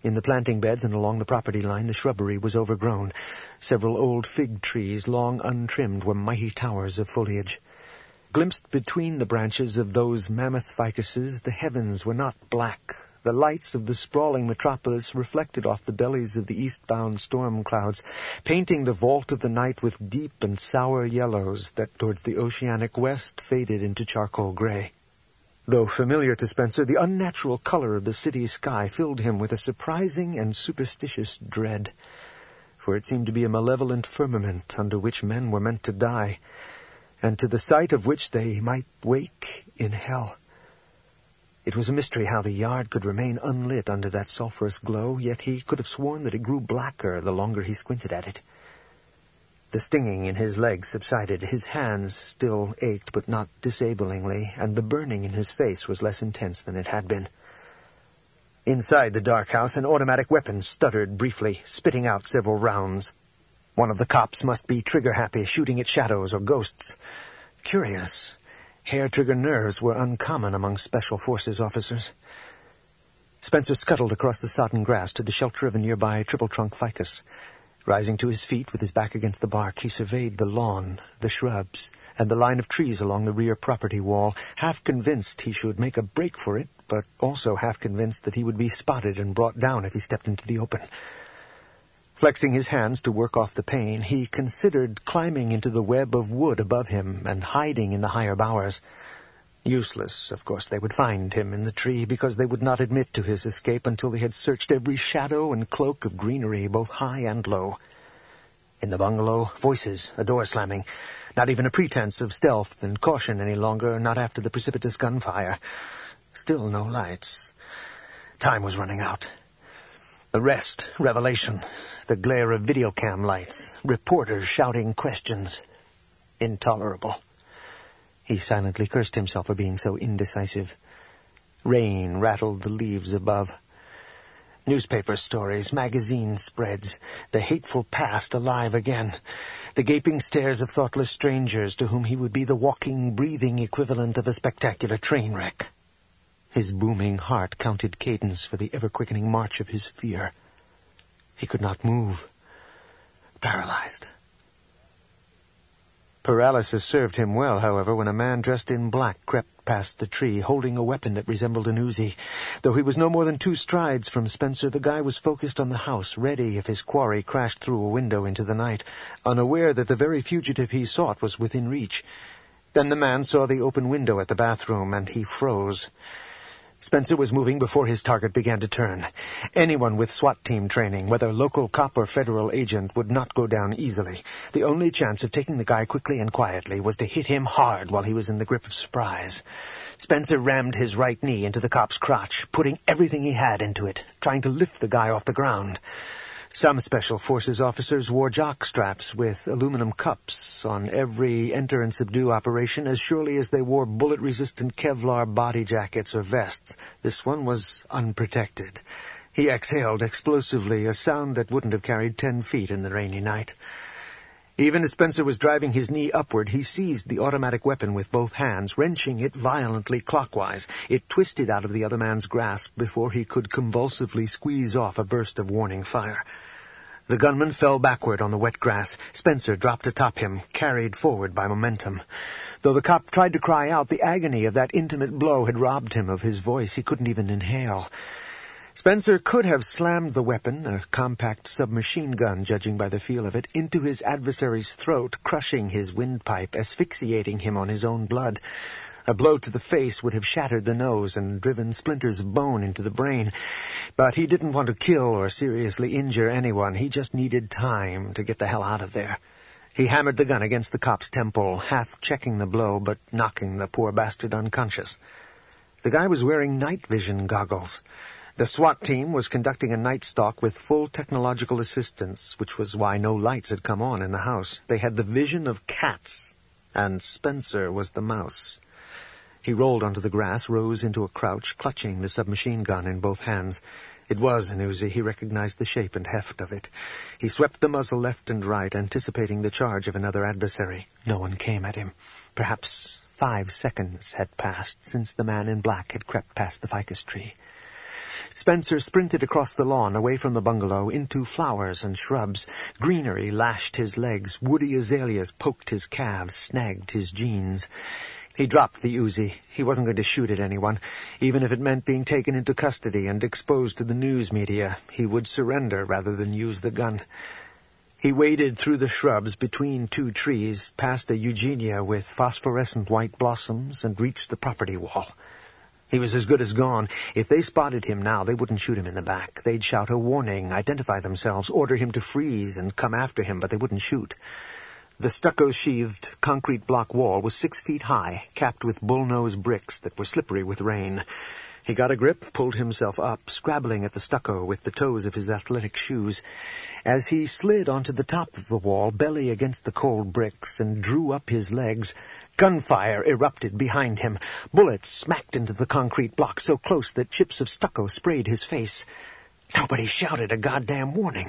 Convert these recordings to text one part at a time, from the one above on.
In the planting beds and along the property line, the shrubbery was overgrown. Several old fig trees, long untrimmed, were mighty towers of foliage. Glimpsed between the branches of those mammoth ficuses, the heavens were not black. The lights of the sprawling metropolis reflected off the bellies of the eastbound storm clouds, painting the vault of the night with deep and sour yellows that towards the oceanic west faded into charcoal gray. Though familiar to Spencer, the unnatural color of the city sky filled him with a surprising and superstitious dread, for it seemed to be a malevolent firmament under which men were meant to die, and to the sight of which they might wake in hell. It was a mystery how the yard could remain unlit under that sulphurous glow, yet he could have sworn that it grew blacker the longer he squinted at it. The stinging in his legs subsided. His hands still ached, but not disabling,ly, and the burning in his face was less intense than it had been. Inside the dark house, an automatic weapon stuttered briefly, spitting out several rounds. One of the cops must be trigger-happy, shooting at shadows or ghosts. Curious. Hair-trigger nerves were uncommon among Special Forces officers. Spencer scuttled across the sodden grass to the shelter of a nearby triple-trunk ficus. Rising to his feet with his back against the bark, he surveyed the lawn, the shrubs, and the line of trees along the rear property wall, half convinced he should make a break for it, but also half convinced that he would be spotted and brought down if he stepped into the open. Flexing his hands to work off the pain, he considered climbing into the web of wood above him and hiding in the higher bowers. Useless, of course. They would find him in the tree, because they would not admit to his escape until they had searched every shadow and cloak of greenery, both high and low. In the bungalow, voices, a door slamming. Not even a pretense of stealth and caution any longer, not after the precipitous gunfire. Still no lights. Time was running out. Arrest, revelation, the glare of videocam lights, reporters shouting questions. Intolerable. He silently cursed himself for being so indecisive. Rain rattled the leaves above. Newspaper stories, magazine spreads, the hateful past alive again. The gaping stares of thoughtless strangers to whom he would be the walking, breathing equivalent of a spectacular train wreck. His booming heart counted cadence for the ever-quickening march of his fear. He could not move. Paralyzed. Paralysis served him well, however, when a man dressed in black crept past the tree, holding a weapon that resembled an Uzi. Though he was no more than 2 strides from Spencer, the guy was focused on the house, ready if his quarry crashed through a window into the night, unaware that the very fugitive he sought was within reach. Then the man saw the open window at the bathroom, and he froze. Spencer was moving before his target began to turn. Anyone with SWAT team training, whether local cop or federal agent, would not go down easily. The only chance of taking the guy quickly and quietly was to hit him hard while he was in the grip of surprise. Spencer rammed his right knee into the cop's crotch, putting everything he had into it, trying to lift the guy off the ground. Some Special Forces officers wore jock straps with aluminum cups on every enter and subdue operation as surely as they wore bullet-resistant Kevlar body jackets or vests. This one was unprotected. He exhaled explosively, a sound that wouldn't have carried 10 feet in the rainy night. Even as Spencer was driving his knee upward, he seized the automatic weapon with both hands, wrenching it violently clockwise. It twisted out of the other man's grasp before he could convulsively squeeze off a burst of warning fire. The gunman fell backward on the wet grass. Spencer dropped atop him, carried forward by momentum. Though the cop tried to cry out, the agony of that intimate blow had robbed him of his voice. He couldn't even inhale. Spencer could have slammed the weapon, a compact submachine gun, judging by the feel of it, into his adversary's throat, crushing his windpipe, asphyxiating him on his own blood. A blow to the face would have shattered the nose and driven splinters of bone into the brain. But he didn't want to kill or seriously injure anyone. He just needed time to get the hell out of there. He hammered the gun against the cop's temple, half checking the blow, but knocking the poor bastard unconscious. The guy was wearing night vision goggles. The SWAT team was conducting a night stalk with full technological assistance, which was why no lights had come on in the house. They had the vision of cats, and Spencer was the mouse. He rolled onto the grass, rose into a crouch, clutching the submachine gun in both hands. It was an Uzi. He recognized the shape and heft of it. He swept the muzzle left and right, anticipating the charge of another adversary. No one came at him. Perhaps 5 seconds had passed since the man in black had crept past the ficus tree. Spencer sprinted across the lawn, away from the bungalow, into flowers and shrubs. Greenery lashed his legs. Woody azaleas poked his calves, snagged his jeans. He dropped the Uzi. He wasn't going to shoot at anyone, even if it meant being taken into custody and exposed to the news media. He would surrender rather than use the gun. He waded through the shrubs between two trees, past a eugenia with phosphorescent white blossoms, and reached the property wall. He was as good as gone. If they spotted him now, they wouldn't shoot him in the back. They'd shout a warning, identify themselves, order him to freeze, and come after him, but they wouldn't shoot. The stucco-sheathed concrete block wall was 6 feet high, capped with bull-nose bricks that were slippery with rain. He got a grip, pulled himself up, scrabbling at the stucco with the toes of his athletic shoes. As he slid onto the top of the wall, belly against the cold bricks, and drew up his legs, gunfire erupted behind him. Bullets smacked into the concrete block so close that chips of stucco sprayed his face. Nobody shouted a goddamn warning.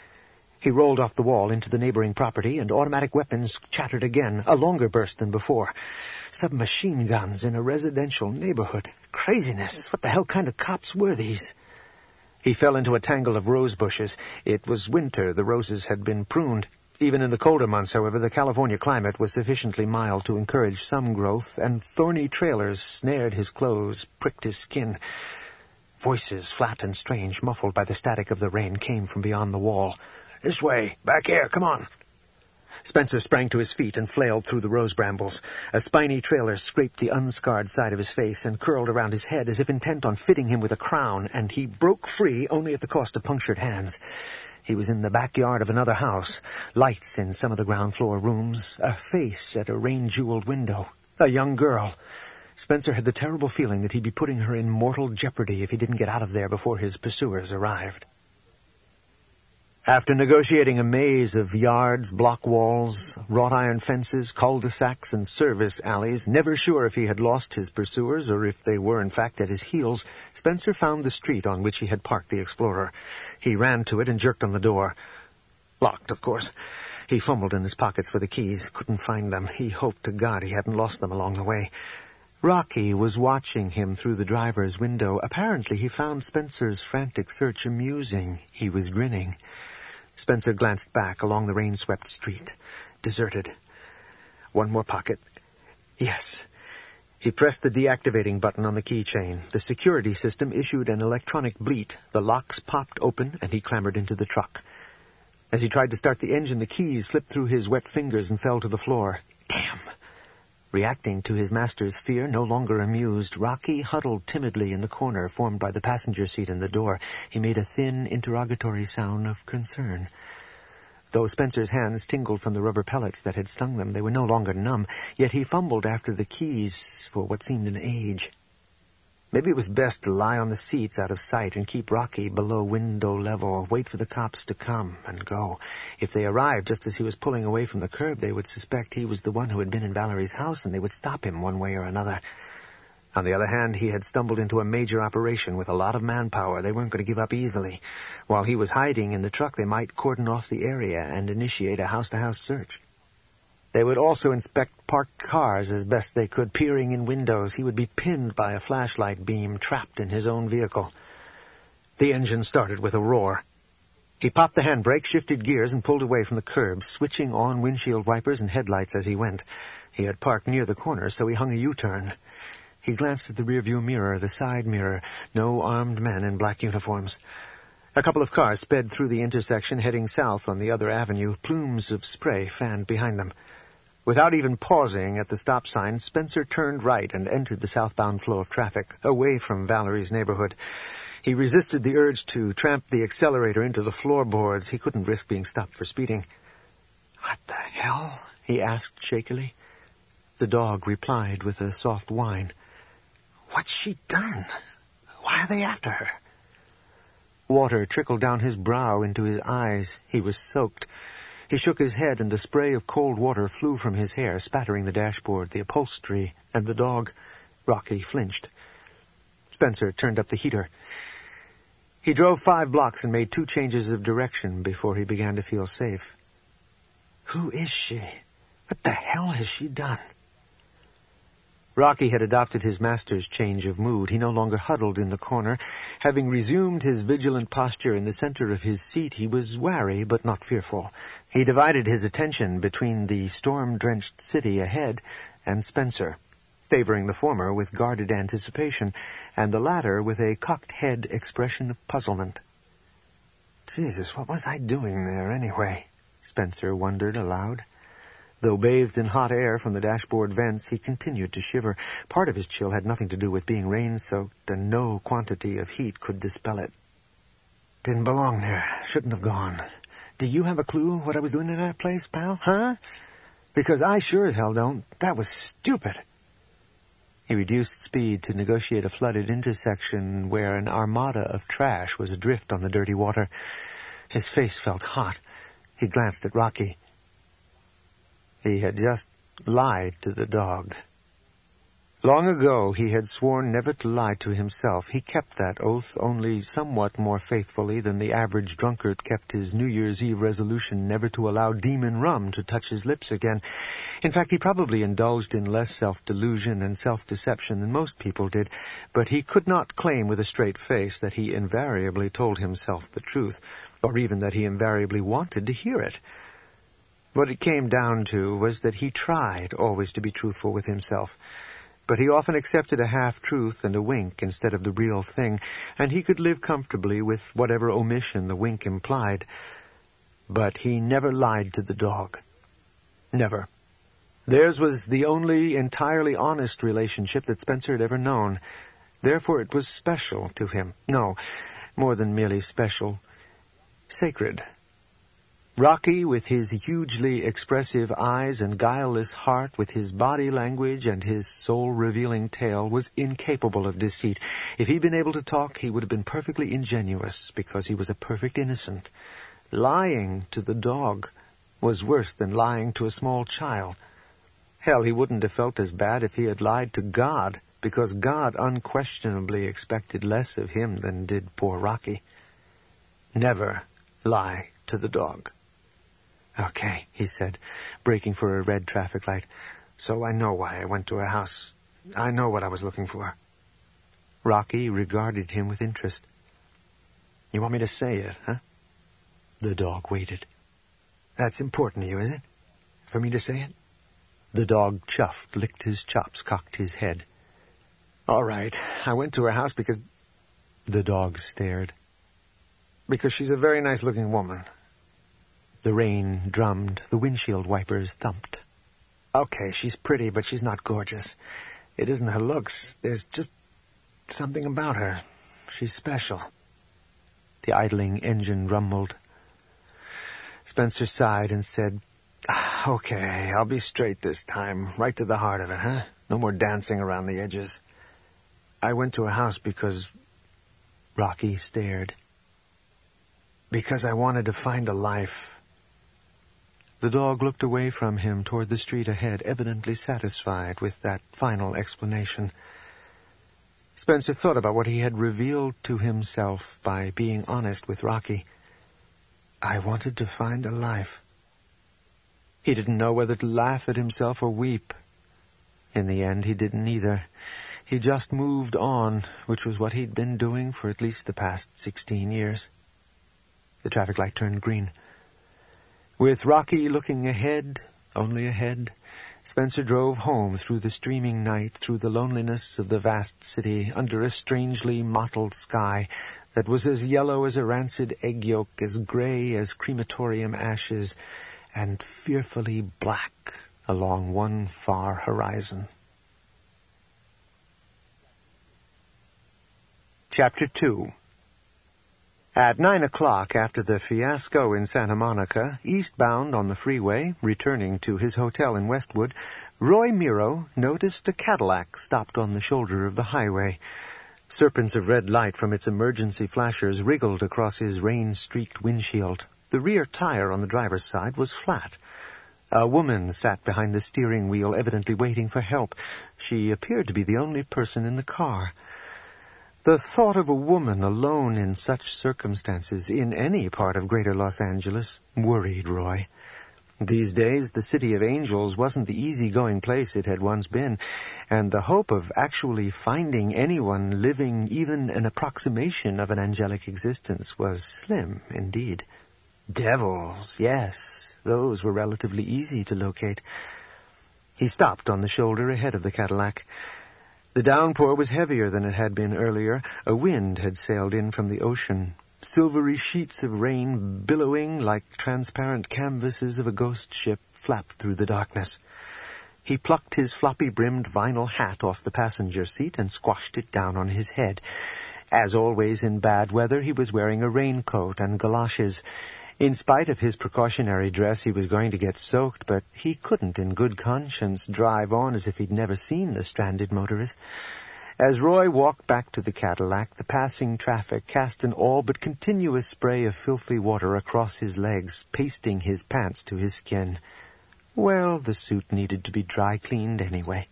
He rolled off the wall into the neighboring property, and automatic weapons chattered again, a longer burst than before. Submachine guns in a residential neighborhood. Craziness. What the hell kind of cops were these? He fell into a tangle of rose bushes. It was winter. The roses had been pruned. Even in the colder months, however, the California climate was sufficiently mild to encourage some growth, and thorny trailers snared his clothes, pricked his skin. Voices, flat and strange, muffled by the static of the rain, came from beyond the wall. "This way. Back here. Come on." Spencer sprang to his feet and flailed through the rose brambles. A spiny trailer scraped the unscarred side of his face and curled around his head as if intent on fitting him with a crown, and he broke free only at the cost of punctured hands. He was in the backyard of another house, lights in some of the ground-floor rooms, a face at a rain-jeweled window, a young girl. Spencer had the terrible feeling that he'd be putting her in mortal jeopardy if he didn't get out of there before his pursuers arrived. After negotiating a maze of yards, block walls, wrought iron fences, cul-de-sacs, and service alleys, never sure if he had lost his pursuers or if they were in fact at his heels, Spencer found the street on which he had parked the Explorer. He ran to it and jerked on the door. Locked, of course. He fumbled in his pockets for the keys, couldn't find them. He hoped to God he hadn't lost them along the way. Rocky was watching him through the driver's window. Apparently he found Spencer's frantic search amusing. He was grinning. Spencer glanced back along the rain-swept street. Deserted. One more pocket. Yes. He pressed the deactivating button on the keychain. The security system issued an electronic bleat. The locks popped open, and he clambered into the truck. As he tried to start the engine, the keys slipped through his wet fingers and fell to the floor. Damn! Reacting to his master's fear, no longer amused, Rocky huddled timidly in the corner formed by the passenger seat and the door. He made a thin, interrogatory sound of concern. Though Spencer's hands tingled from the rubber pellets that had stung them, they were no longer numb, yet he fumbled after the keys for what seemed an age. Maybe it was best to lie on the seats out of sight and keep Rocky below window level, wait for the cops to come and go. If they arrived just as he was pulling away from the curb, they would suspect he was the one who had been in Valerie's house, and they would stop him one way or another. On the other hand, he had stumbled into a major operation with a lot of manpower. They weren't going to give up easily. While he was hiding in the truck, they might cordon off the area and initiate a house-to-house search. They would also inspect parked cars as best they could, peering in windows. He would be pinned by a flashlight beam, trapped in his own vehicle. The engine started with a roar. He popped the handbrake, shifted gears, and pulled away from the curb, switching on windshield wipers and headlights as he went. He had parked near the corner, so he hung a U-turn. He glanced at the rearview mirror, the side mirror. No armed men in black uniforms. A couple of cars sped through the intersection, heading south on the other avenue. Plumes of spray fanned behind them. Without even pausing at the stop sign, Spencer turned right and entered the southbound flow of traffic, away from Valerie's neighborhood. He resisted the urge to tramp the accelerator into the floorboards. He couldn't risk being stopped for speeding. "What the hell?" he asked shakily. The dog replied with a soft whine. "What's she done? Why are they after her?" Water trickled down his brow into his eyes. He was soaked. He shook his head, and a spray of cold water flew from his hair, spattering the dashboard, the upholstery, and the dog. Rocky flinched. Spencer turned up the heater. He drove 5 blocks and made 2 changes of direction before he began to feel safe. Who is she? What the hell has she done? Rocky had adopted his master's change of mood. He no longer huddled in the corner. Having resumed his vigilant posture in the center of his seat, he was wary but not fearful. He divided his attention between the storm-drenched city ahead and Spencer, favoring the former with guarded anticipation, and the latter with a cocked head expression of puzzlement. Jesus, what was I doing there anyway? Spencer wondered aloud. Though bathed in hot air from the dashboard vents, he continued to shiver. Part of his chill had nothing to do with being rain-soaked, and no quantity of heat could dispel it. Didn't belong there. Shouldn't have gone. Do you have a clue what I was doing in that place, pal? Huh? Because I sure as hell don't. That was stupid. He reduced speed to negotiate a flooded intersection where an armada of trash was adrift on the dirty water. His face felt hot. He glanced at Rocky. He had just lied to the dog. Long ago he had sworn never to lie to himself. He kept that oath only somewhat more faithfully than the average drunkard kept his New Year's Eve resolution never to allow demon rum to touch his lips again. In fact, he probably indulged in less self-delusion and self-deception than most people did, but he could not claim with a straight face that he invariably told himself the truth, or even that he invariably wanted to hear it. What it came down to was that he tried always to be truthful with himself, but he often accepted a half-truth and a wink instead of the real thing, and he could live comfortably with whatever omission the wink implied. But he never lied to the dog. Never. Theirs was the only entirely honest relationship that Spencer had ever known. Therefore it was special to him. No, more than merely special. Sacred. Rocky, with his hugely expressive eyes and guileless heart, with his body language and his soul-revealing tale, was incapable of deceit. If he'd been able to talk, he would have been perfectly ingenuous, because he was a perfect innocent. Lying to the dog was worse than lying to a small child. Hell, he wouldn't have felt as bad if he had lied to God, because God unquestionably expected less of him than did poor Rocky. Never lie to the dog. Okay, he said, braking for a red traffic light. So I know why I went to her house. I know what I was looking for. Rocky regarded him with interest. You want me to say it, huh? The dog waited. That's important to you, is it? For me to say it? The dog chuffed, licked his chops, cocked his head. All right, I went to her house because... The dog stared. Because she's a very nice-looking woman. The rain drummed, the windshield wipers thumped. Okay, she's pretty, but she's not gorgeous. It isn't her looks. There's just something about her. She's special. The idling engine rumbled. Spencer sighed and said, Okay, I'll be straight this time. Right to the heart of it, huh? No more dancing around the edges. I went to her house because... Rocky stared. Because I wanted to find a life. The dog looked away from him toward the street ahead, evidently satisfied with that final explanation. Spencer thought about what he had revealed to himself by being honest with Rocky. I wanted to find a life. He didn't know whether to laugh at himself or weep. In the end, he didn't either. He just moved on, which was what he'd been doing for at least the past 16 years. The traffic light turned green. With Rocky looking ahead, only ahead, Spencer drove home through the streaming night, through the loneliness of the vast city, under a strangely mottled sky that was as yellow as a rancid egg yolk, as gray as crematorium ashes, and fearfully black along one far horizon. Chapter 2. At 9 o'clock, after the fiasco in Santa Monica, eastbound on the freeway, returning to his hotel in Westwood, Roy Miro noticed a Cadillac stopped on the shoulder of the highway. Serpents of red light from its emergency flashers wriggled across his rain-streaked windshield. The rear tire on the driver's side was flat. A woman sat behind the steering wheel, evidently waiting for help. She appeared to be the only person in the car. The thought of a woman alone in such circumstances in any part of greater Los Angeles worried Roy. These days, the City of Angels wasn't the easy-going place it had once been, and the hope of actually finding anyone living even an approximation of an angelic existence was slim indeed. Devils, yes, those were relatively easy to locate. He stopped on the shoulder ahead of the Cadillac. The downpour was heavier than it had been earlier. A wind had sailed in from the ocean. Silvery sheets of rain, billowing like transparent canvases of a ghost ship, flapped through the darkness. He plucked his floppy-brimmed vinyl hat off the passenger seat and squashed it down on his head. As always in bad weather, he was wearing a raincoat and galoshes. In spite of his precautionary dress, he was going to get soaked, but he couldn't in good conscience drive on as if he'd never seen the stranded motorist. As Roy walked back to the Cadillac, the passing traffic cast an all but continuous spray of filthy water across his legs, pasting his pants to his skin. Well, the suit needed to be dry-cleaned anyway.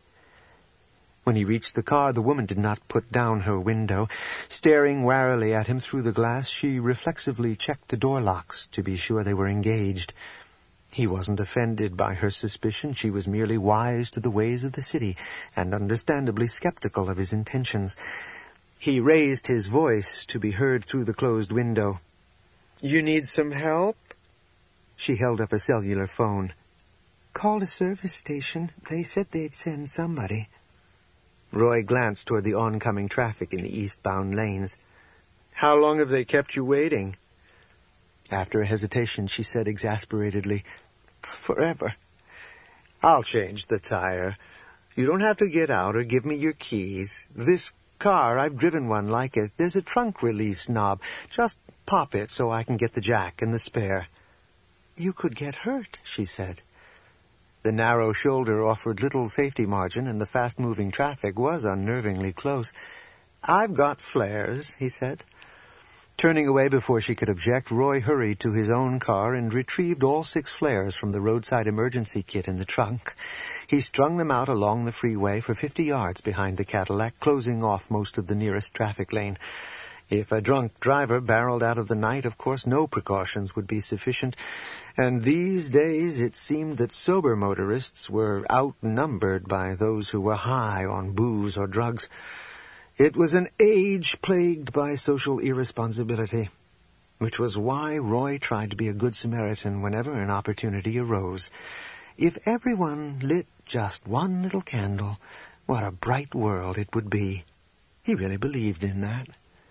When he reached the car, the woman did not put down her window. Staring warily at him through the glass, she reflexively checked the door locks to be sure they were engaged. He wasn't offended by her suspicion. She was merely wise to the ways of the city, and understandably skeptical of his intentions. He raised his voice to be heard through the closed window. "You need some help?" She held up a cellular phone. "Called a service station. They said they'd send somebody." Roy glanced toward the oncoming traffic in the eastbound lanes. "How long have they kept you waiting?" After a hesitation, she said exasperatedly, "Forever." "I'll change the tire. You don't have to get out or give me your keys. This car, I've driven one like it. There's a trunk release knob. Just pop it so I can get the jack and the spare." "You could get hurt," she said. The narrow shoulder offered little safety margin, and the fast-moving traffic was unnervingly close. "I've got flares," he said. Turning away before she could object, Roy hurried to his own car and retrieved all 6 flares from the roadside emergency kit in the trunk. He strung them out along the freeway for 50 yards behind the Cadillac, closing off most of the nearest traffic lane. If a drunk driver barreled out of the night, of course no precautions would be sufficient, and these days it seemed that sober motorists were outnumbered by those who were high on booze or drugs. It was an age plagued by social irresponsibility, which was why Roy tried to be a good Samaritan whenever an opportunity arose. If everyone lit just one little candle, what a bright world it would be. He really believed in that.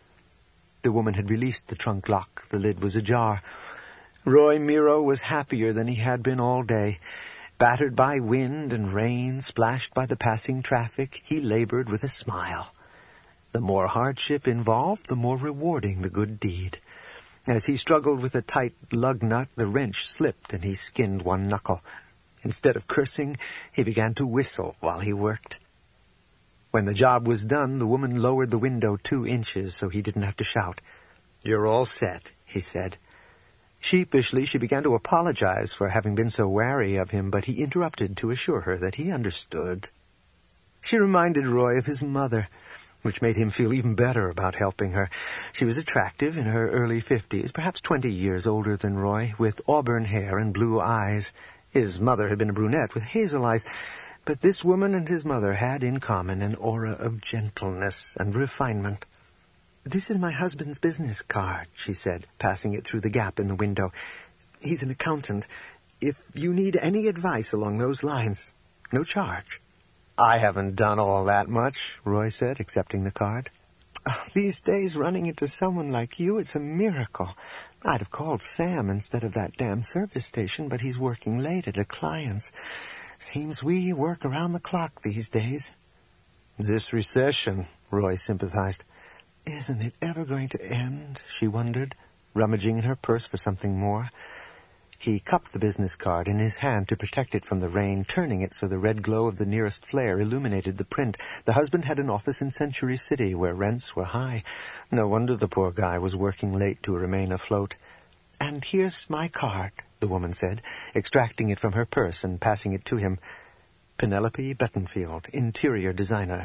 The woman had released the trunk lock. The lid was ajar. Roy Miro was happier than he had been all day. Battered by wind and rain, splashed by the passing traffic, he labored with a smile. The more hardship involved, the more rewarding the good deed. As he struggled with a tight lug nut, the wrench slipped and he skinned one knuckle. Instead of cursing, he began to whistle while he worked. When the job was done, the woman lowered the window 2 inches so he didn't have to shout. "You're all set," he said. Sheepishly, she began to apologize for having been so wary of him, but he interrupted to assure her that he understood. She reminded Roy of his mother, which made him feel even better about helping her. She was attractive, in her early 50s, perhaps 20 years older than Roy, with auburn hair and blue eyes. His mother had been a brunette with hazel eyes, but this woman and his mother had in common an aura of gentleness and refinement. "This is my husband's business card," she said, passing it through the gap in the window. "He's an accountant. If you need any advice along those lines, no charge." "I haven't done all that much," Roy said, accepting the card. "These days, running into someone like you, it's a miracle. I'd have called Sam instead of that damn service station, but he's working late at a client's. Seems we work around the clock these days." "This recession," Roy sympathized. "Isn't it ever going to end?" she wondered, rummaging in her purse for something more. He cupped the business card in his hand to protect it from the rain, turning it so the red glow of the nearest flare illuminated the print. The husband had an office in Century City, where rents were high. No wonder the poor guy was working late to remain afloat. "And here's my card," the woman said, extracting it from her purse and passing it to him. "Penelope Bettenfield, interior designer,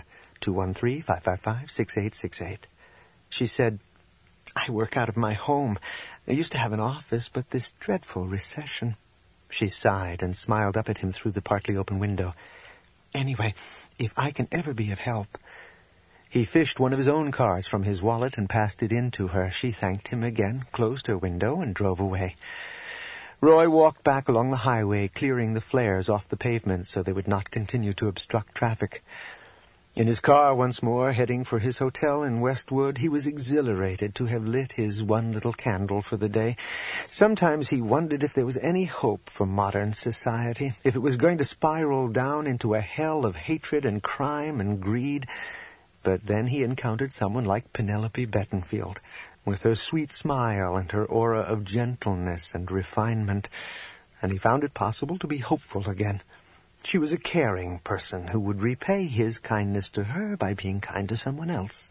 213-555-6868. She said, "I work out of my home. I used to have an office, but this dreadful recession." She sighed and smiled up at him through the partly open window. "Anyway, if I can ever be of help—" He fished one of his own cards from his wallet and passed it in to her. She thanked him again, closed her window, and drove away. Roy walked back along the highway, clearing the flares off the pavement so they would not continue to obstruct traffic. In his car once more, heading for his hotel in Westwood, he was exhilarated to have lit his one little candle for the day. Sometimes he wondered if there was any hope for modern society, if it was going to spiral down into a hell of hatred and crime and greed. But then he encountered someone like Penelope Bettenfield, with her sweet smile and her aura of gentleness and refinement, and he found it possible to be hopeful again. She was a caring person who would repay his kindness to her by being kind to someone else.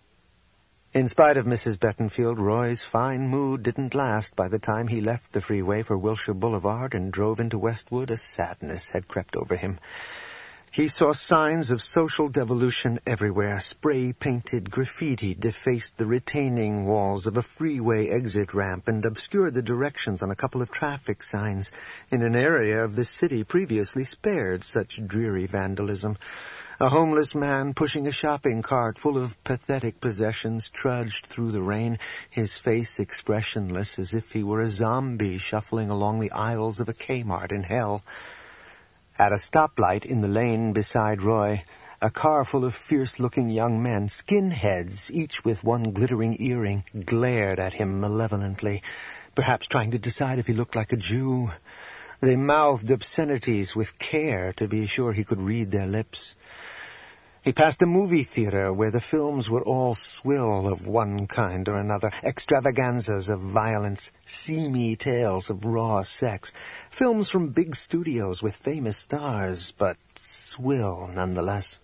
In spite of Mrs. Bettenfield, Roy's fine mood didn't last. By the time he left the freeway for Wilshire Boulevard and drove into Westwood, a sadness had crept over him. He saw signs of social devolution everywhere. Spray-painted graffiti defaced the retaining walls of a freeway exit ramp and obscured the directions on a couple of traffic signs in an area of the city previously spared such dreary vandalism. A homeless man pushing a shopping cart full of pathetic possessions trudged through the rain, his face expressionless as if he were a zombie shuffling along the aisles of a Kmart in hell. At a stoplight in the lane beside Roy, a car full of fierce-looking young men, skinheads, each with one glittering earring, glared at him malevolently, perhaps trying to decide if he looked like a Jew. They mouthed obscenities with care to be sure he could read their lips. He passed a movie theater where the films were all swill of one kind or another, extravaganzas of violence, seamy tales of raw sex, films from big studios with famous stars, but swill nonetheless.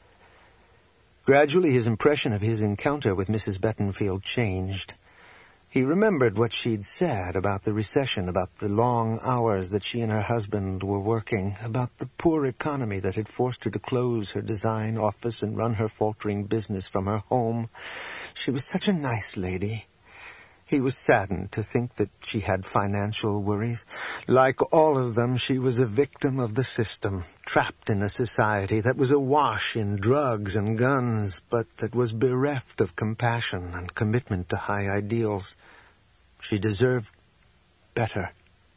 Gradually his impression of his encounter with Mrs. Bettenfield changed. He remembered what she'd said about the recession, about the long hours that she and her husband were working, about the poor economy that had forced her to close her design office and run her faltering business from her home. She was such a nice lady. He was saddened to think that she had financial worries. Like all of them, she was a victim of the system, trapped in a society that was awash in drugs and guns, but that was bereft of compassion and commitment to high ideals. She deserved better.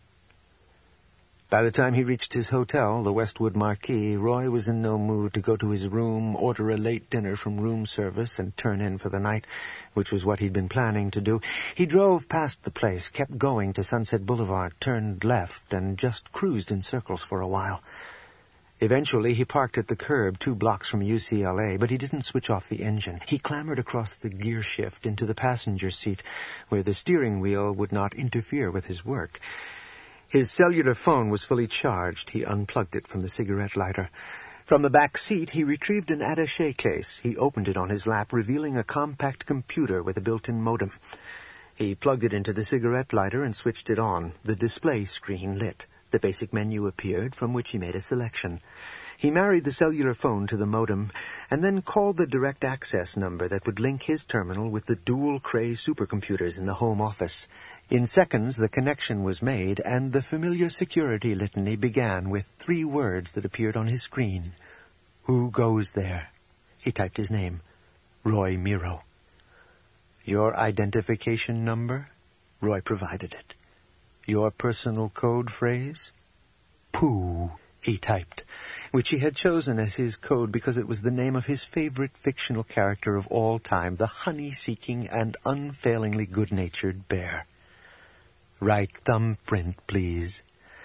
By the time he reached his hotel, the Westwood Marquis, Roy was in no mood to go to his room, order a late dinner from room service, and turn in for the night, which was what he'd been planning to do. He drove past the place, kept going to Sunset Boulevard, turned left, and just cruised in circles for a while. Eventually, he parked at the curb 2 blocks from UCLA, but he didn't switch off the engine. He clambered across the gear shift into the passenger seat, where the steering wheel would not interfere with his work. His cellular phone was fully charged. He unplugged it from the cigarette lighter. From the back seat, he retrieved an attaché case. He opened it on his lap, revealing a compact computer with a built-in modem. He plugged it into the cigarette lighter and switched it on. The display screen lit. The basic menu appeared, from which he made a selection. He married the cellular phone to the modem, and then called the direct access number that would link his terminal with the dual Cray supercomputers in the home office. In seconds, the connection was made, and the familiar security litany began with 3 words that appeared on his screen. "Who goes there?" He typed his name. Roy Miro. "Your identification number?" Roy provided it. "Your personal code phrase?" "Pooh," he typed, which he had chosen as his code because it was the name of his favorite fictional character of all time, the honey-seeking and unfailingly good-natured bear. "Right thumbprint, please."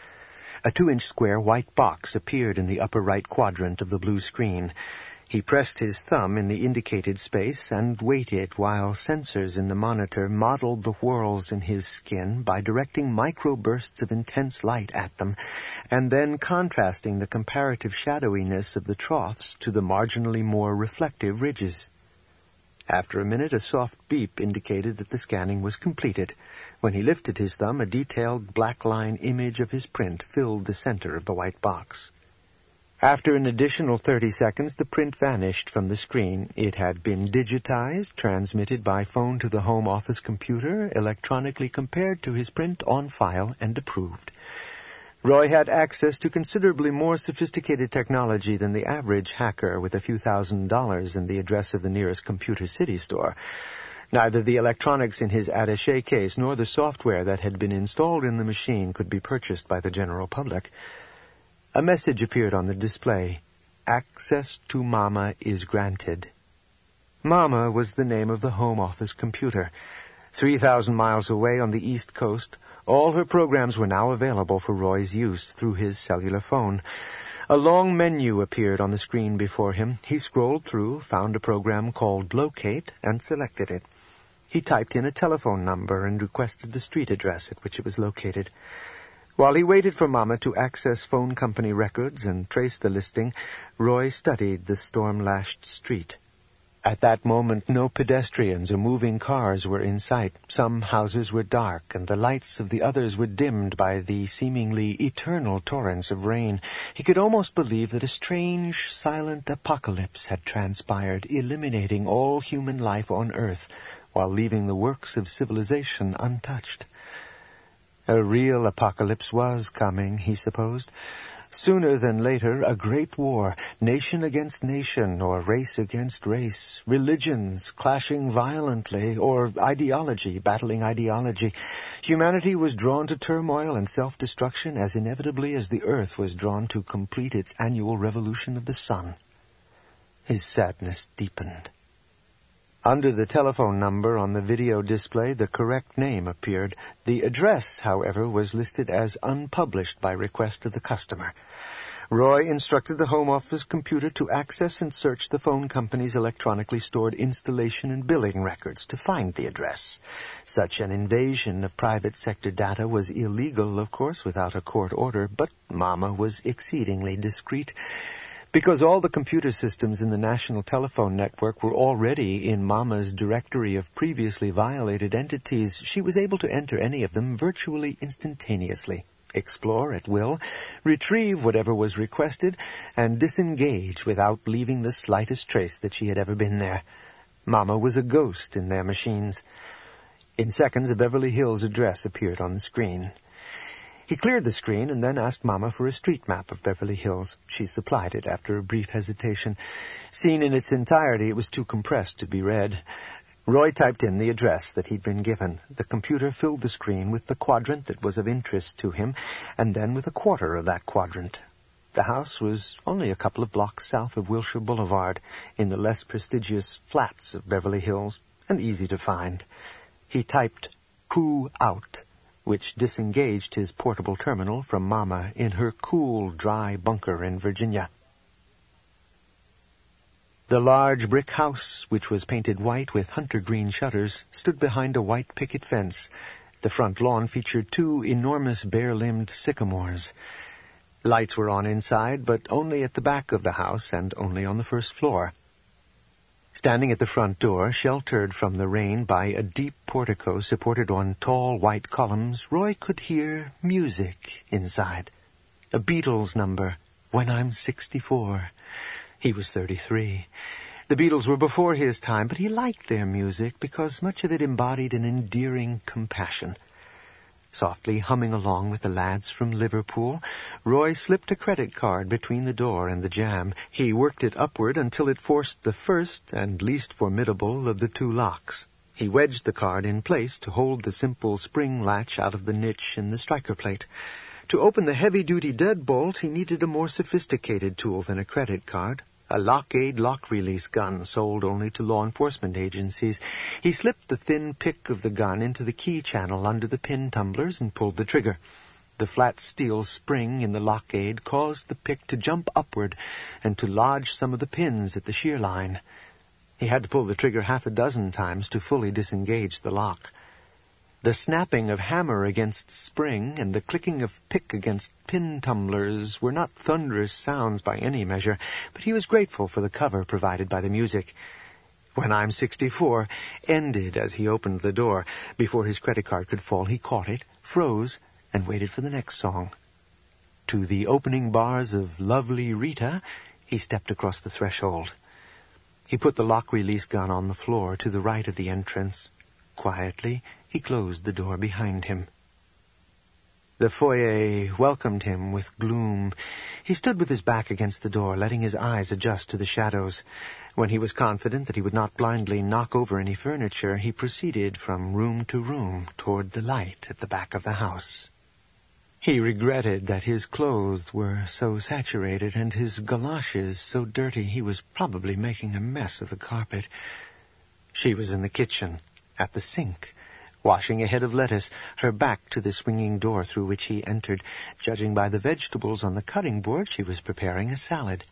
A 2-inch square white box appeared in the upper right quadrant of the blue screen. He pressed his thumb in the indicated space and waited while sensors in the monitor modeled the whorls in his skin by directing microbursts of intense light at them, and then contrasting the comparative shadowiness of the troughs to the marginally more reflective ridges. After a minute, a soft beep indicated that the scanning was completed. When he lifted his thumb, a detailed black line image of his print filled the center of the white box. After an additional 30 seconds, the print vanished from the screen. It had been digitized, transmitted by phone to the home office computer, electronically compared to his print on file, and approved. Roy had access to considerably more sophisticated technology than the average hacker with a few $1,000s and the address of the nearest Computer City store. Neither the electronics in his attaché case nor the software that had been installed in the machine could be purchased by the general public. A message appeared on the display. Access to Mama is granted. Mama was the name of the Home Office computer. 3,000 miles away on the East Coast, all her programs were now available for Roy's use through his cellular phone. A long menu appeared on the screen before him. He scrolled through, found a program called Locate, and selected it. He typed in a telephone number and requested the street address at which it was located. While he waited for Mama to access phone company records and trace the listing, Roy studied the storm-lashed street. At that moment, no pedestrians or moving cars were in sight. Some houses were dark, and the lights of the others were dimmed by the seemingly eternal torrents of rain. He could almost believe that a strange, silent apocalypse had transpired, eliminating all human life on Earth, while leaving the works of civilization untouched. A real apocalypse was coming, he supposed. Sooner than later, a great war, nation against nation, or race against race, religions clashing violently, or ideology battling ideology. Humanity was drawn to turmoil and self-destruction as inevitably as the earth was drawn to complete its annual revolution of the sun. His sadness deepened. Under the telephone number on the video display, the correct name appeared. The address, however, was listed as unpublished by request of the customer. Roy instructed the Home Office computer to access and search the phone company's electronically stored installation and billing records to find the address. Such an invasion of private sector data was illegal, of course, without a court order, but Mama was exceedingly discreet. Because all the computer systems in the national telephone network were already in Mama's directory of previously violated entities, she was able to enter any of them virtually instantaneously, explore at will, retrieve whatever was requested, and disengage without leaving the slightest trace that she had ever been there. Mama was a ghost in their machines. In seconds, a Beverly Hills address appeared on the screen. He cleared the screen and then asked Mama for a street map of Beverly Hills. She supplied it after a brief hesitation. Seen in its entirety, it was too compressed to be read. Roy typed in the address that he'd been given. The computer filled the screen with the quadrant that was of interest to him, and then with a quarter of that quadrant. The house was only a couple of blocks south of Wilshire Boulevard, in the less prestigious flats of Beverly Hills, and easy to find. He typed, "Who out?" which disengaged his portable terminal from Mama in her cool, dry bunker in Virginia. The large brick house, which was painted white with hunter-green shutters, stood behind a white picket fence. The front lawn featured 2 enormous bare-limbed sycamores. Lights were on inside, but only at the back of the house and only on the first floor. Standing at the front door, sheltered from the rain by a deep portico supported on tall white columns, Roy could hear music inside. A Beatles number, "When I'm 64. He was 33. The Beatles were before his time, but he liked their music because much of it embodied an endearing compassion. Softly humming along with the lads from Liverpool, Roy slipped a credit card between the door and the jamb. He worked it upward until it forced the first and least formidable of the 2 locks. He wedged the card in place to hold the simple spring latch out of the niche in the striker plate. To open the heavy-duty deadbolt, he needed a more sophisticated tool than a credit card. A Lock-Aid lock-release gun sold only to law enforcement agencies. He slipped the thin pick of the gun into the key channel under the pin tumblers and pulled the trigger. The flat steel spring in the Lock-Aid caused the pick to jump upward and to lodge some of the pins at the shear line. He had to pull the trigger 6 times to fully disengage the lock. The snapping of hammer against spring and the clicking of pick against pin tumblers were not thunderous sounds by any measure, but he was grateful for the cover provided by the music. "When I'm 64 ended as he opened the door. Before his credit card could fall, he caught it, froze, and waited for the next song. To the opening bars of Lovely Rita, he stepped across the threshold. He put the lock-release gun on the floor to the right of the entrance. Quietly, he closed the door behind him. The foyer welcomed him with gloom. He stood with his back against the door, letting his eyes adjust to the shadows. When he was confident that he would not blindly knock over any furniture, he proceeded from room to room toward the light at the back of the house. He regretted that his clothes were so saturated and his galoshes so dirty. He was probably making a mess of the carpet. She was in the kitchen, at the sink, washing a head of lettuce, her back to the swinging door through which he entered. Judging by the vegetables on the cutting board, she was preparing a salad.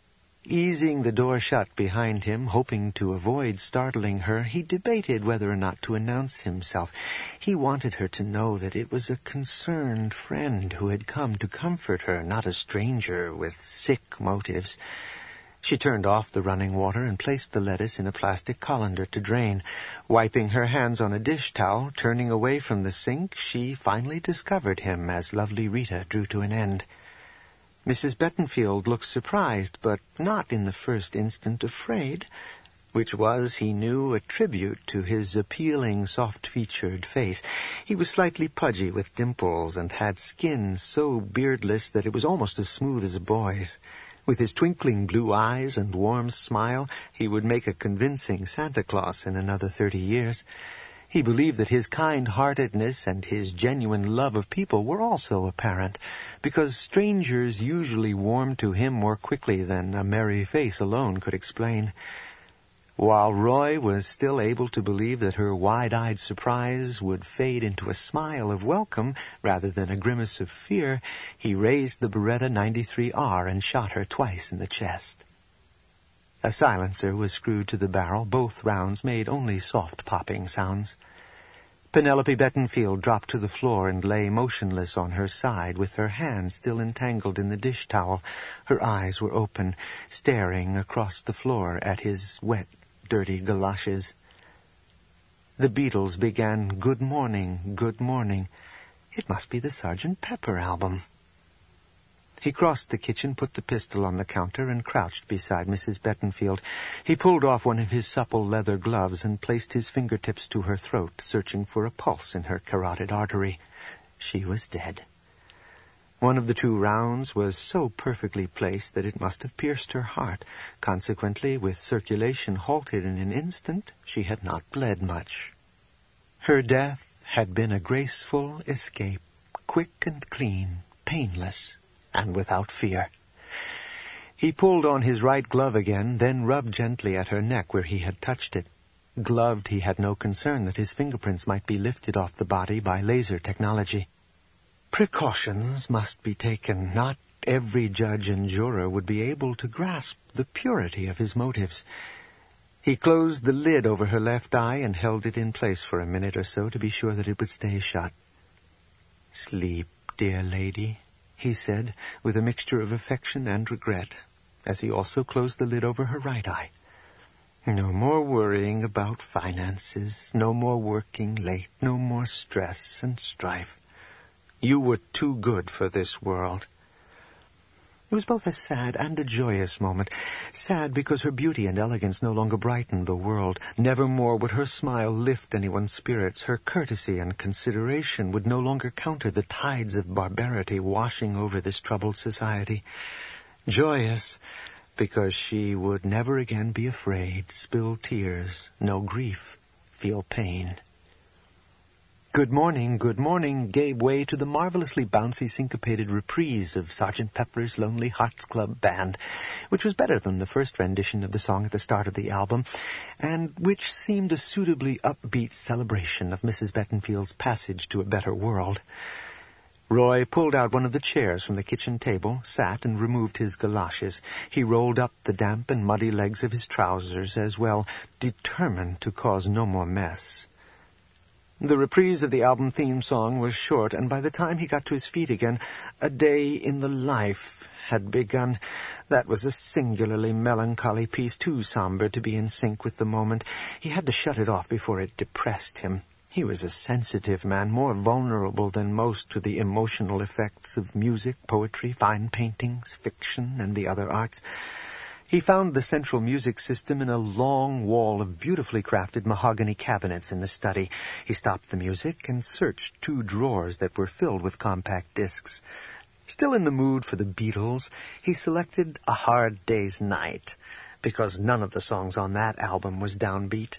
Easing the door shut behind him, hoping to avoid startling her, he debated whether or not to announce himself. He wanted her to know that it was a concerned friend who had come to comfort her, not a stranger with sick motives. She turned off the running water and placed the lettuce in a plastic colander to drain. Wiping her hands on a dish towel, turning away from the sink, she finally discovered him as lovely Rita drew to an end. Mrs. Bettenfield looked surprised, but not in the first instant afraid, which was, he knew, a tribute to his appealing, soft-featured face. He was slightly pudgy with dimples and had skin so beardless that it was almost as smooth as a boy's. With his twinkling blue eyes and warm smile, he would make a convincing Santa Claus in another 30 years. He believed that his kind-heartedness and his genuine love of people were also apparent, because strangers usually warmed to him more quickly than a merry face alone could explain. While Roy was still able to believe that her wide-eyed surprise would fade into a smile of welcome rather than a grimace of fear, he raised the Beretta 93R and shot her twice in the chest. A silencer was screwed to the barrel. Both rounds made only soft popping sounds. Penelope Bettenfield dropped to the floor and lay motionless on her side, with her hands still entangled in the dish towel. Her eyes were open, staring across the floor at his wet, dirty galoshes. The Beatles began "Good Morning, Good Morning." It must be the Sgt. Pepper album. He crossed the kitchen, put the pistol on the counter, and crouched beside Mrs. Bettenfield. He pulled off one of his supple leather gloves and placed his fingertips to her throat, searching for a pulse in her carotid artery. She was dead. One of the 2 rounds was so perfectly placed that it must have pierced her heart. Consequently, with circulation halted in an instant, she had not bled much. Her death had been a graceful escape, quick and clean, painless, and without fear. He pulled on his right glove again, then rubbed gently at her neck where he had touched it. Gloved, he had no concern that his fingerprints might be lifted off the body by laser technology. Precautions must be taken. Not every judge and juror would be able to grasp the purity of his motives. He closed the lid over her left eye and held it in place for a minute or so to be sure that it would stay shut. "Sleep, dear lady," he said, with a mixture of affection and regret, as he also closed the lid over her right eye. "No more worrying about finances, no more working late, no more stress and strife. You were too good for this world." It was both a sad and a joyous moment. Sad because her beauty and elegance no longer brightened the world. Nevermore would her smile lift anyone's spirits. Her courtesy and consideration would no longer counter the tides of barbarity washing over this troubled society. Joyous because she would never again be afraid, spill tears, know grief, feel pain. "Good Morning, Good Morning" gave way to the marvelously bouncy syncopated reprise of Sgt. Pepper's Lonely Hearts Club Band, which was better than the first rendition of the song at the start of the album, and which seemed a suitably upbeat celebration of Mrs. Bettenfield's passage to a better world. Roy pulled out one of the chairs from the kitchen table, sat and removed his galoshes. He rolled up the damp and muddy legs of his trousers as well, determined to cause no more mess. The reprise of the album theme song was short, and by the time he got to his feet again, "A Day in the Life" had begun. That was a singularly melancholy piece, too somber to be in sync with the moment. He had to shut it off before it depressed him. He was a sensitive man, more vulnerable than most to the emotional effects of music, poetry, fine paintings, fiction, and the other arts. He found the central music system in a long wall of beautifully crafted mahogany cabinets in the study. He stopped the music and searched 2 drawers that were filled with compact discs. Still in the mood for the Beatles, he selected A Hard Day's Night, because none of the songs on that album was downbeat.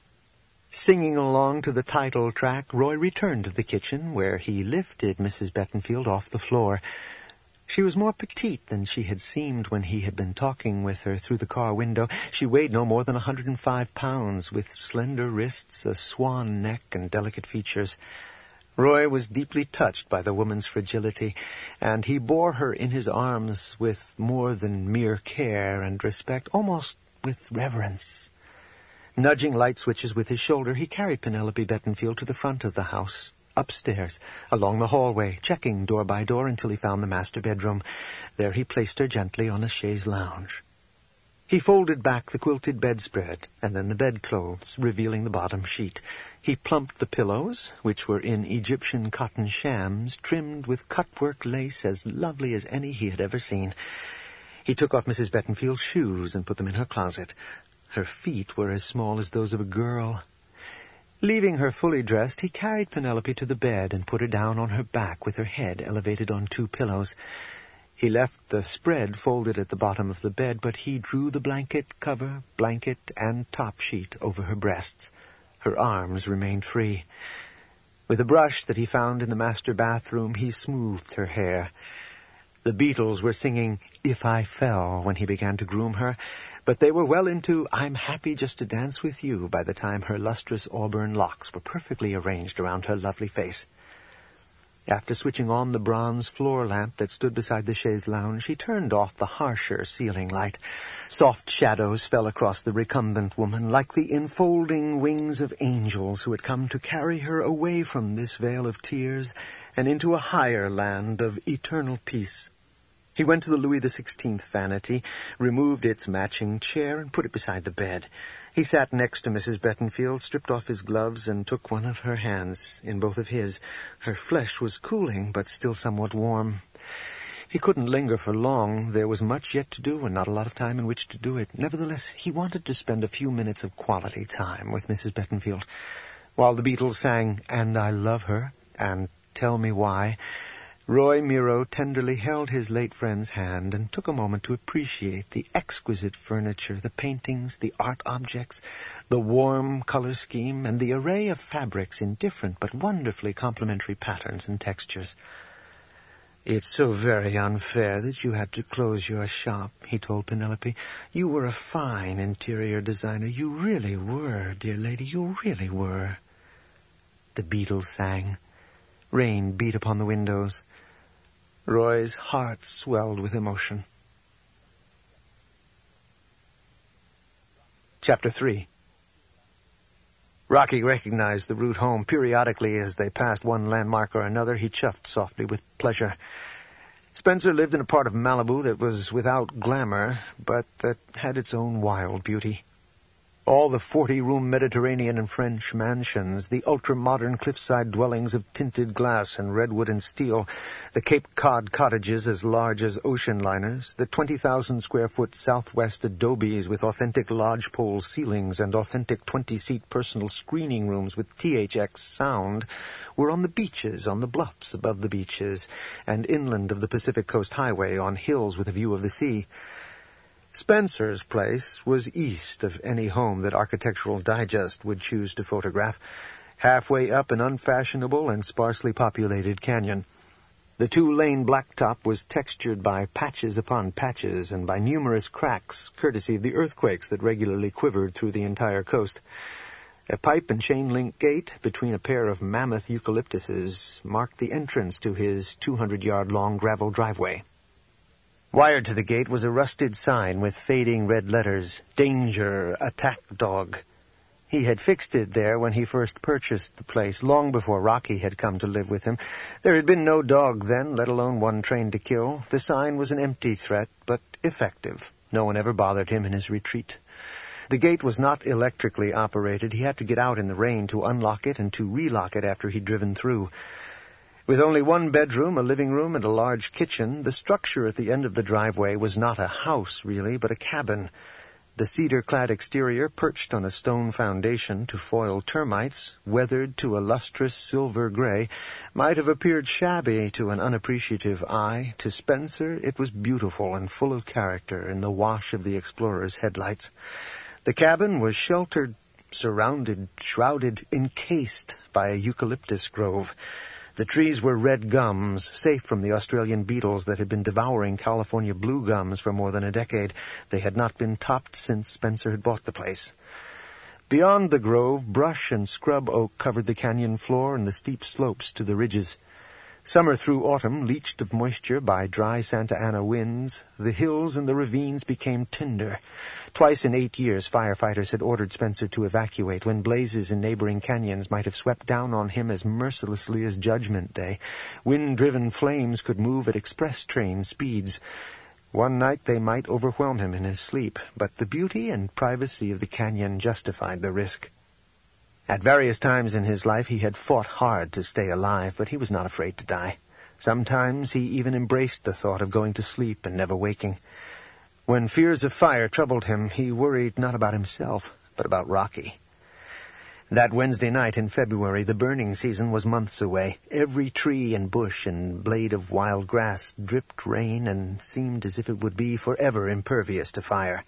Singing along to the title track, Roy returned to the kitchen, where he lifted Mrs. Bettenfield off the floor. She was more petite than she had seemed when he had been talking with her through the car window. She weighed no more than 105 pounds, with slender wrists, a swan neck, and delicate features. Roy was deeply touched by the woman's fragility, and he bore her in his arms with more than mere care and respect, almost with reverence. Nudging light switches with his shoulder, he carried Penelope Bettenfield to the front of the house, upstairs, along the hallway, checking door by door until he found the master bedroom. There he placed her gently on a chaise lounge. He folded back the quilted bedspread and then the bedclothes, revealing the bottom sheet. He plumped the pillows, which were in Egyptian cotton shams, trimmed with cutwork lace as lovely as any he had ever seen. He took off Mrs. Bettenfield's shoes and put them in her closet. Her feet were as small as those of a girl. Leaving her fully dressed, he carried Penelope to the bed and put her down on her back with her head elevated on 2 pillows. He left the spread folded at the bottom of the bed, but he drew the blanket cover, blanket, and top sheet over her breasts. Her arms remained free. With a brush that he found in the master bathroom, he smoothed her hair. The Beatles were singing If I Fell when he began to groom her, but they were well into I'm Happy Just to Dance With You by the time her lustrous auburn locks were perfectly arranged around her lovely face. After switching on the bronze floor lamp that stood beside the chaise lounge, he turned off the harsher ceiling light. Soft shadows fell across the recumbent woman, like the enfolding wings of angels who had come to carry her away from this vale of tears and into a higher land of eternal peace. He went to the Louis XVI vanity, removed its matching chair, and put it beside the bed. He sat next to Mrs. Bettenfield, stripped off his gloves, and took one of her hands in both of his. Her flesh was cooling, but still somewhat warm. He couldn't linger for long. There was much yet to do, and not a lot of time in which to do it. Nevertheless, he wanted to spend a few minutes of quality time with Mrs. Bettenfield. While the Beatles sang And I Love Her and Tell Me Why, Roy Miro tenderly held his late friend's hand and took a moment to appreciate the exquisite furniture, the paintings, the art objects, the warm color scheme, and the array of fabrics in different but wonderfully complementary patterns and textures. "It's so very unfair that you had to close your shop," he told Penelope. "You were a fine interior designer. You really were, dear lady, you really were." The Beatles sang. Rain beat upon the windows. Roy's heart swelled with emotion. Chapter 3. Rocky recognized the route home. Periodically, as they passed one landmark or another, he chuffed softly with pleasure. Spencer lived in a part of Malibu that was without glamour, but that had its own wild beauty. All the 40-room Mediterranean and French mansions, the ultra-modern cliffside dwellings of tinted glass and redwood and steel, the Cape Cod cottages as large as ocean liners, the 20,000-square-foot Southwest adobes with authentic lodgepole ceilings and authentic 20-seat personal screening rooms with THX sound, were on the beaches, on the bluffs above the beaches, and inland of the Pacific Coast Highway on hills with a view of the sea. Spencer's place was east of any home that Architectural Digest would choose to photograph, halfway up an unfashionable and sparsely populated canyon. The 2-lane blacktop was textured by patches upon patches and by numerous cracks, courtesy of the earthquakes that regularly quivered through the entire coast. A pipe and chain-link gate between a pair of mammoth eucalyptuses marked the entrance to his 200-yard-long gravel driveway. Wired to the gate was a rusted sign with fading red letters, "Danger, Attack Dog." He had fixed it there when he first purchased the place, long before Rocky had come to live with him. There had been no dog then, let alone one trained to kill. The sign was an empty threat, but effective. No one ever bothered him in his retreat. The gate was not electrically operated. He had to get out in the rain to unlock it and to relock it after he'd driven through. With only one bedroom, a living room, and a large kitchen, the structure at the end of the driveway was not a house, really, but a cabin. The cedar-clad exterior, perched on a stone foundation to foil termites, weathered to a lustrous silver gray, might have appeared shabby to an unappreciative eye. To Spencer, it was beautiful and full of character in the wash of the explorer's headlights. The cabin was sheltered, surrounded, shrouded, encased by a eucalyptus grove. The trees were red gums, safe from the Australian beetles that had been devouring California blue gums for more than a decade. They had not been topped since Spencer had bought the place. Beyond the grove, brush and scrub oak covered the canyon floor and the steep slopes to the ridges. Summer through autumn, leached of moisture by dry Santa Ana winds, the hills and the ravines became tinder. Twice in 8 years, firefighters had ordered Spencer to evacuate when blazes in neighboring canyons might have swept down on him as mercilessly as Judgment Day. Wind-driven flames could move at express train speeds. One night they might overwhelm him in his sleep, but the beauty and privacy of the canyon justified the risk. At various times in his life he had fought hard to stay alive, but he was not afraid to die. Sometimes he even embraced the thought of going to sleep and never waking. When fears of fire troubled him, he worried not about himself, but about Rocky. That Wednesday night in February, the burning season was months away. Every tree and bush and blade of wild grass dripped rain and seemed as if it would be forever impervious to fire.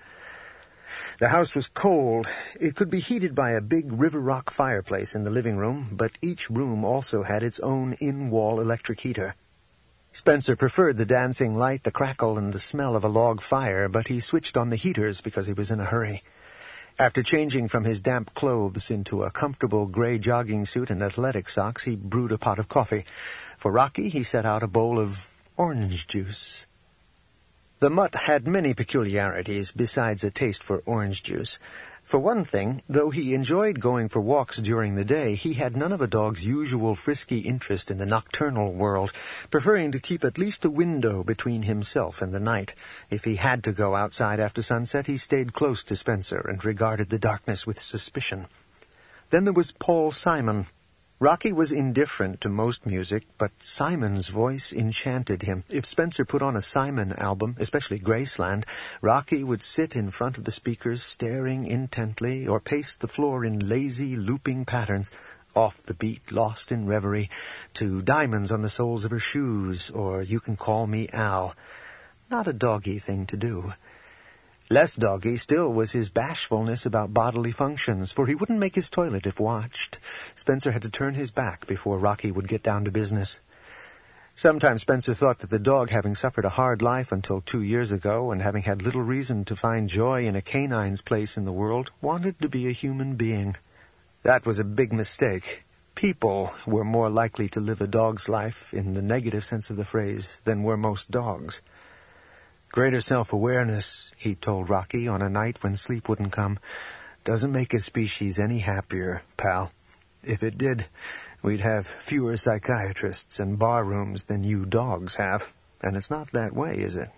The house was cold. It could be heated by a big River Rock fireplace in the living room, but each room also had its own in-wall electric heater. Spencer preferred the dancing light, the crackle, and the smell of a log fire, but he switched on the heaters because he was in a hurry. After changing from his damp clothes into a comfortable gray jogging suit and athletic socks, he brewed a pot of coffee. For Rocky, he set out a bowl of orange juice. The mutt had many peculiarities besides a taste for orange juice. For one thing, though he enjoyed going for walks during the day, he had none of a dog's usual frisky interest in the nocturnal world, preferring to keep at least a window between himself and the night. If he had to go outside after sunset, he stayed close to Spencer and regarded the darkness with suspicion. Then there was Paul Simon. Rocky was indifferent to most music, but Simon's voice enchanted him. If Spencer put on a Simon album, especially Graceland, Rocky would sit in front of the speakers staring intently or pace the floor in lazy, looping patterns, off the beat, lost in reverie, to Diamonds on the Soles of Her Shoes or You Can Call Me Al. Not a doggy thing to do. Less doggy still was his bashfulness about bodily functions, for he wouldn't make his toilet if watched. Spencer had to turn his back before Rocky would get down to business. Sometimes Spencer thought that the dog, having suffered a hard life until 2 years ago, and having had little reason to find joy in a canine's place in the world, wanted to be a human being. That was a big mistake. People were more likely to live a dog's life, in the negative sense of the phrase, than were most dogs. Greater self-awareness, he told Rocky on a night when sleep wouldn't come, doesn't make a species any happier, pal. If it did, we'd have fewer psychiatrists and bar rooms than you dogs have, and it's not that way, is it?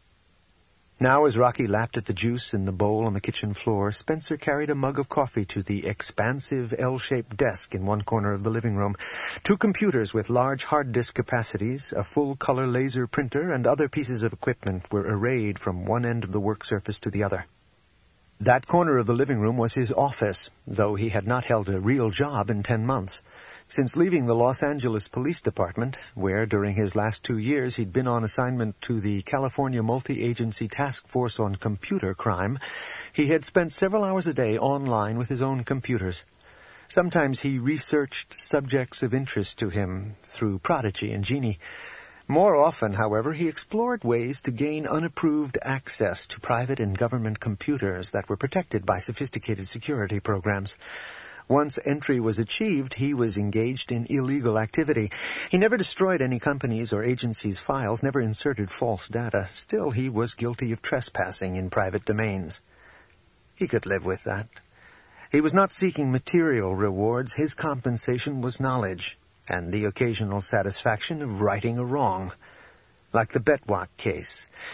Now, as Rocky lapped at the juice in the bowl on the kitchen floor, Spencer carried a mug of coffee to the expansive L-shaped desk in one corner of the living room. 2 computers with large hard disk capacities, a full-color laser printer, and other pieces of equipment were arrayed from one end of the work surface to the other. That corner of the living room was his office, though he had not held a real job in 10 months. Since leaving the Los Angeles Police Department, where during his last 2 years he'd been on assignment to the California Multi-Agency Task Force on Computer Crime, he had spent several hours a day online with his own computers. Sometimes he researched subjects of interest to him through Prodigy and Genie. More often, however, he explored ways to gain unapproved access to private and government computers that were protected by sophisticated security programs. Once entry was achieved, he was engaged in illegal activity. He never destroyed any company's or agency's files, never inserted false data. Still, he was guilty of trespassing in private domains. He could live with that. He was not seeking material rewards. His compensation was knowledge, and the occasional satisfaction of righting a wrong. Like the Betwak case.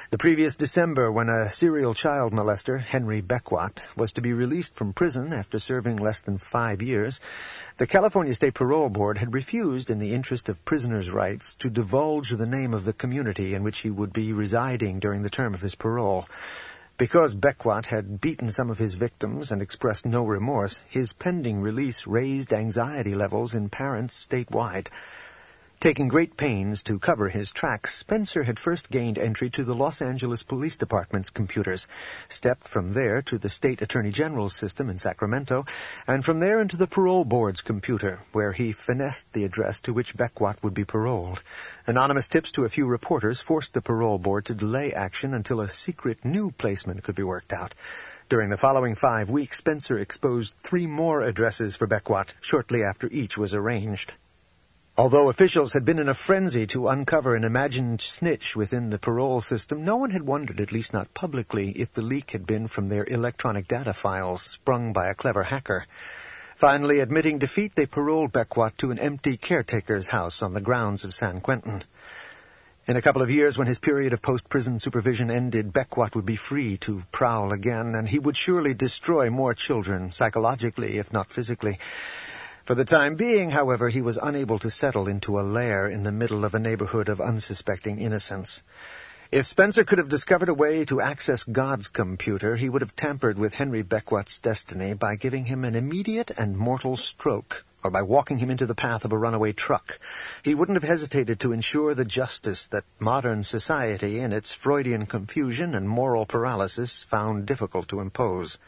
The previous December, when a serial child molester, Henry Beckwat, was to be released from prison after serving less than 5 years, the California State Parole Board had refused, in the interest of prisoners' rights, to divulge the name of the community in which he would be residing during the term of his parole. Because Beckwat had beaten some of his victims and expressed no remorse, his pending release raised anxiety levels in parents statewide. Taking great pains to cover his tracks, Spencer had first gained entry to the Los Angeles Police Department's computers, stepped from there to the State Attorney General's system in Sacramento, and from there into the Parole Board's computer, where he finessed the address to which Beckwat would be paroled. Anonymous tips to a few reporters forced the Parole Board to delay action until a secret new placement could be worked out. During the following 5 weeks, Spencer exposed 3 more addresses for Beckwat, shortly after each was arranged. Although officials had been in a frenzy to uncover an imagined snitch within the parole system, no one had wondered, at least not publicly, if the leak had been from their electronic data files sprung by a clever hacker. Finally, admitting defeat, they paroled Beckwat to an empty caretaker's house on the grounds of San Quentin. In a couple of years, when his period of post-prison supervision ended, Beckwat would be free to prowl again, and he would surely destroy more children, psychologically, if not physically. For the time being, however, he was unable to settle into a lair in the middle of a neighborhood of unsuspecting innocents. If Spencer could have discovered a way to access God's computer, he would have tampered with Henry Beckwat's destiny by giving him an immediate and mortal stroke, or by walking him into the path of a runaway truck. He wouldn't have hesitated to ensure the justice that modern society, in its Freudian confusion and moral paralysis, found difficult to impose.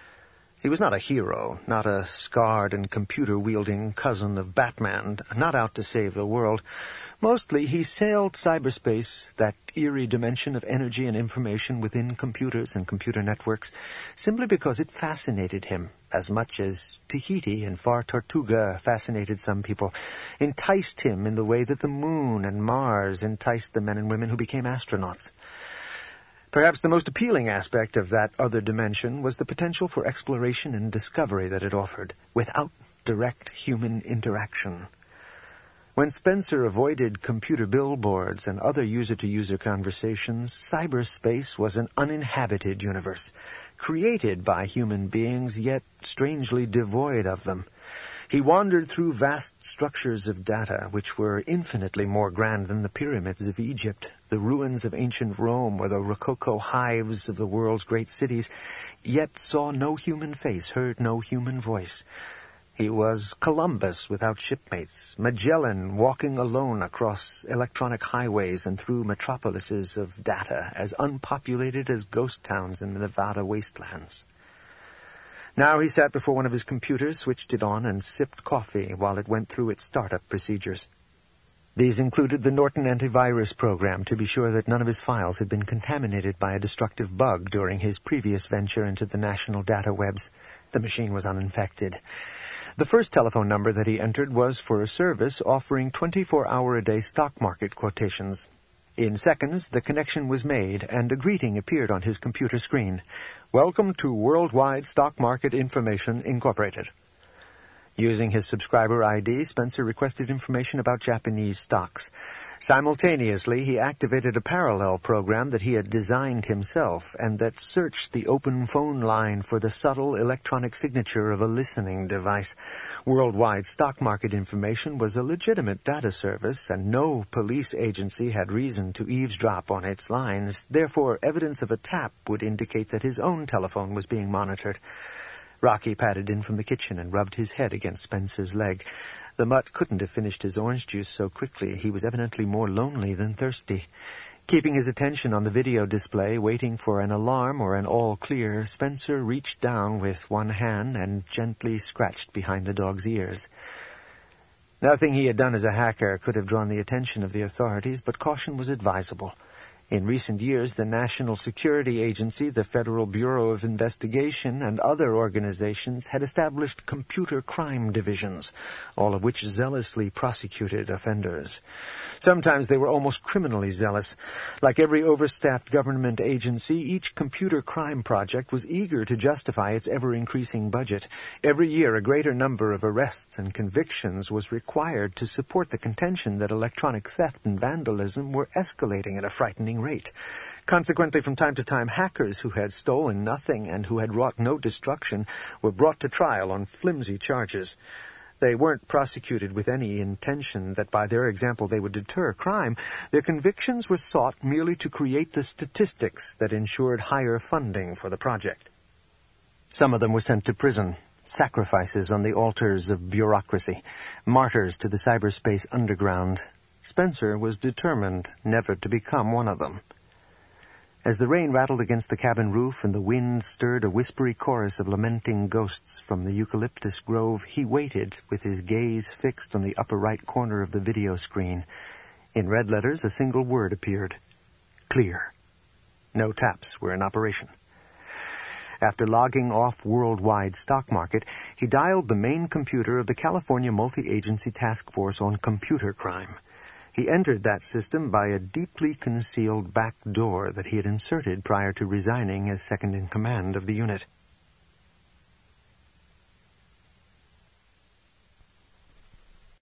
He was not a hero, not a scarred and computer-wielding cousin of Batman, not out to save the world. Mostly, he sailed cyberspace, that eerie dimension of energy and information within computers and computer networks, simply because it fascinated him, as much as Tahiti and Far Tortuga fascinated some people, enticed him in the way that the moon and Mars enticed the men and women who became astronauts. Perhaps the most appealing aspect of that other dimension was the potential for exploration and discovery that it offered, without direct human interaction. When Spencer avoided computer billboards and other user-to-user conversations, cyberspace was an uninhabited universe, created by human beings, yet strangely devoid of them. He wandered through vast structures of data, which were infinitely more grand than the pyramids of Egypt, the ruins of ancient Rome, or the Rococo hives of the world's great cities, yet saw no human face, heard no human voice. He was Columbus without shipmates, Magellan walking alone across electronic highways and through metropolises of data, as unpopulated as ghost towns in the Nevada wastelands. Now he sat before one of his computers, switched it on, and sipped coffee while it went through its startup procedures. These included the Norton antivirus program to be sure that none of his files had been contaminated by a destructive bug during his previous venture into the national data webs. The machine was uninfected. The first telephone number that he entered was for a service offering 24-hour-a-day stock market quotations. In seconds, the connection was made, and a greeting appeared on his computer screen. "Welcome to Worldwide Stock Market Information, Incorporated." Using his subscriber ID, Spencer requested information about Japanese stocks. Simultaneously, he activated a parallel program that he had designed himself and that searched the open phone line for the subtle electronic signature of a listening device. Worldwide Stock Market Information was a legitimate data service, and no police agency had reason to eavesdrop on its lines. Therefore, evidence of a tap would indicate that his own telephone was being monitored. Rocky padded in from the kitchen and rubbed his head against Spencer's leg. The mutt couldn't have finished his orange juice so quickly. He was evidently more lonely than thirsty. Keeping his attention on the video display, waiting for an alarm or an all-clear, Spencer reached down with one hand and gently scratched behind the dog's ears. Nothing he had done as a hacker could have drawn the attention of the authorities, but caution was advisable. In recent years, the National Security Agency, the Federal Bureau of Investigation, and other organizations had established computer crime divisions, all of which zealously prosecuted offenders. Sometimes they were almost criminally zealous. Like every overstaffed government agency, each computer crime project was eager to justify its ever-increasing budget. Every year, a greater number of arrests and convictions was required to support the contention that electronic theft and vandalism were escalating at a frightening rate. Consequently, from time to time, hackers who had stolen nothing and who had wrought no destruction were brought to trial on flimsy charges. They weren't prosecuted with any intention that by their example they would deter crime. Their convictions were sought merely to create the statistics that ensured higher funding for the project. Some of them were sent to prison, sacrifices on the altars of bureaucracy, martyrs to the cyberspace underground. Spencer was determined never to become one of them. As the rain rattled against the cabin roof and the wind stirred a whispery chorus of lamenting ghosts from the eucalyptus grove, he waited with his gaze fixed on the upper right corner of the video screen. In red letters, a single word appeared. Clear. No taps were in operation. After logging off Worldwide Stock Market, he dialed the main computer of the California Multi-Agency Task Force on Computer Crime. He entered that system by a deeply concealed back door that he had inserted prior to resigning as second-in-command of the unit.